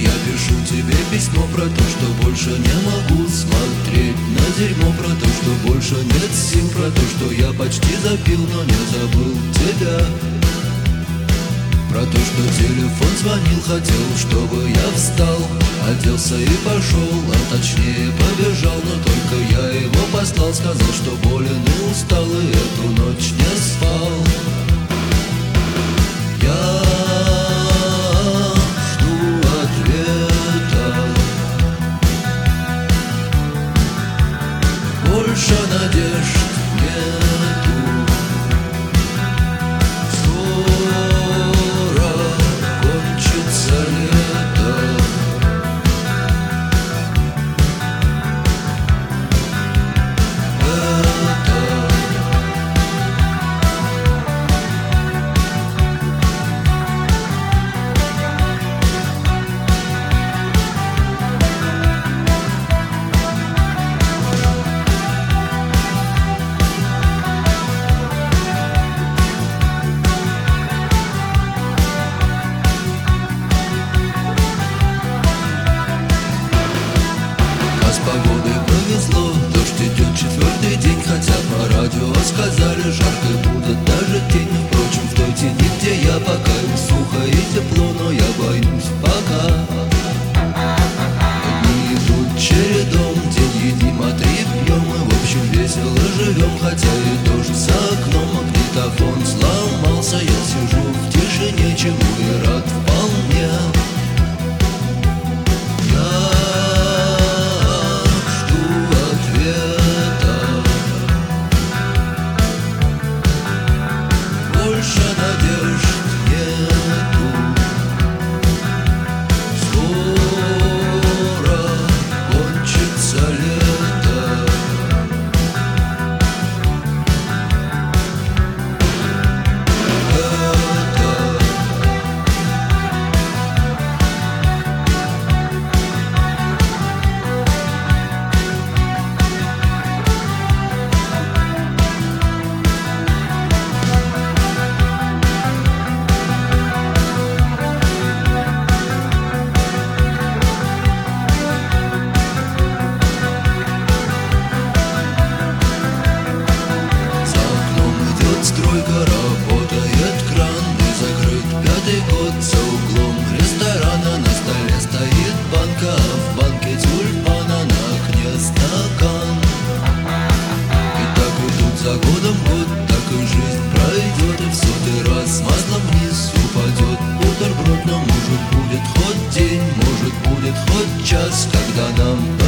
Я пишу тебе письмо про то, что больше не могу смотреть на дерьмо, про то, что больше нет сил, про то, что я почти запил, но не забыл тебя. Про то, что телефон звонил, хотел, чтобы я встал, оделся и пошел, а точнее побежал. Но только я его послал, сказал, что болен и устал, и эту ночь не спал. Я жду ответа, больше надежд нету. Скоро кончится лето. С погодой повезло, дождь идет 4-й день, хотя по радио сказали, жарко будет даже тень. Впрочем, в той тени, где я, пока им сухо и тепло, но я боюсь пока. Дни идут чередом, день едим, а 3 пьем, и в общем весело живем, хотя и тоже за окном магнитофон сломался. Я сижу в тишине, чему и рад вполне. Больше надежд нету. Скоро кончится лето. Стройка, работает кран, и закрыт 5-й год. За углом ресторана на столе стоит банка, а в банке тюльпана, на окне стакан. И так идут за годом год, так и жизнь пройдет, и в 100-й раз маслом вниз упадет бутерброд. Но может будет хоть день, может будет хоть час, когда нам